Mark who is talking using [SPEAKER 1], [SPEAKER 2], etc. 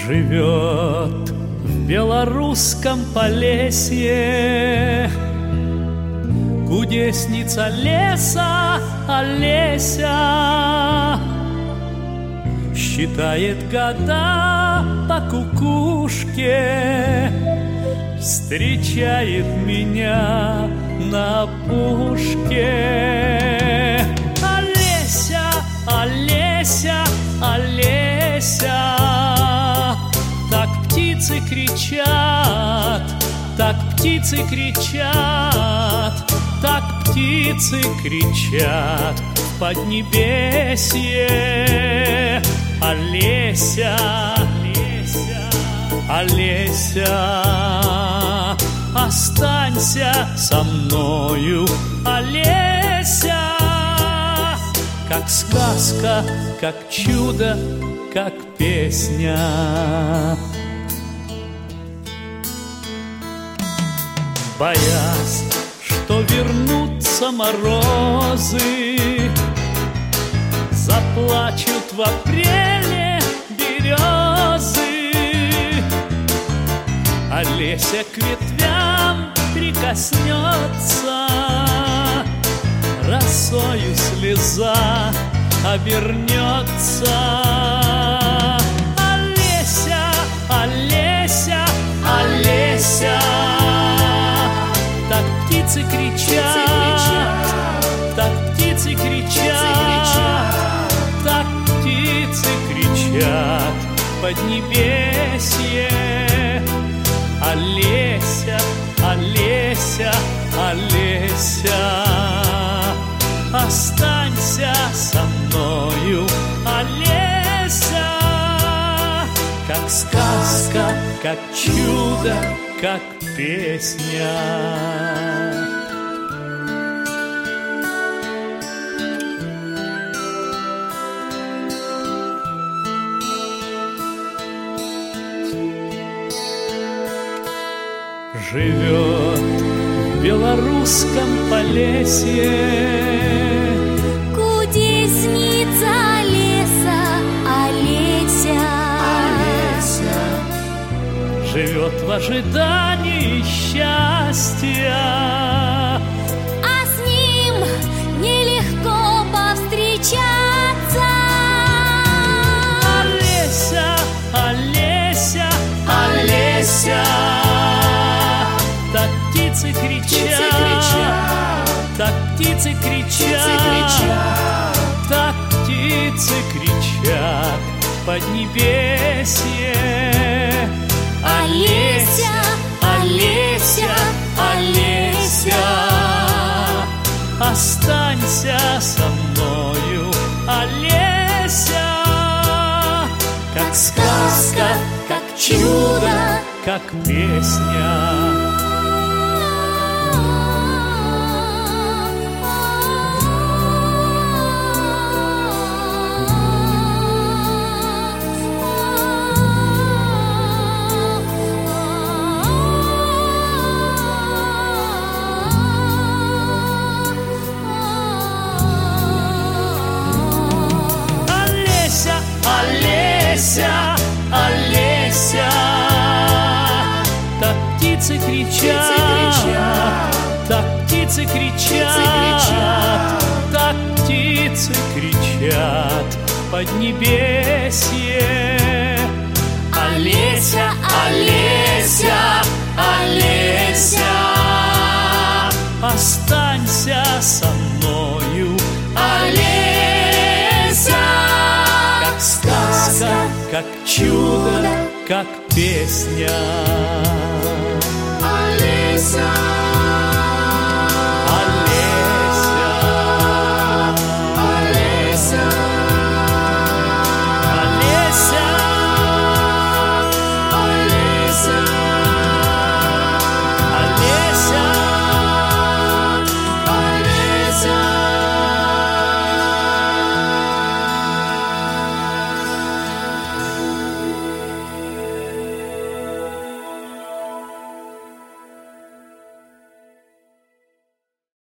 [SPEAKER 1] Живет в белорусском Полесье кудесница леса Олеся. Считает года по кукушке, встречает меня на опушке. Олеся, Олеся, Олеся, так птицы кричат, так птицы кричат, так птицы кричат в поднебесье. Олеся, Олеся, Олеся, останься со мною, Олеся. Как сказка, как чудо, как песня. Боясь, что вернутся морозы, заплачут в апреле березы. Олеся к ветвям прикоснется, росою слеза обернется. Олеся, Олеся, Олеся, так птицы кричат, так птицы кричат, так птицы кричат в поднебесье. Олеся, Олеся, Олеся, останься со мною, Олеся. Как сказка, как чудо, как песня. Живет в белорусском Полесье
[SPEAKER 2] кудесница леса Олеся.
[SPEAKER 1] Живет в ожидании счастья,
[SPEAKER 2] а с ним нелегко повстречаться.
[SPEAKER 1] Олеся, Олеся, Олеся, так птицы кричат, так птицы кричат, так птицы кричат в поднебесье.
[SPEAKER 2] Олеся, Олеся, Олеся,
[SPEAKER 1] останься со мною, Олеся. Как сказка, как чудо, как песня. Олеся, Олеся, так птицы кричат, так птицы кричат, так птицы кричат в поднебесье. Олеся, Олеся, Олеся, останься со мною, Олеся. Как сказка, как чудо, как песня.
[SPEAKER 2] Олеся.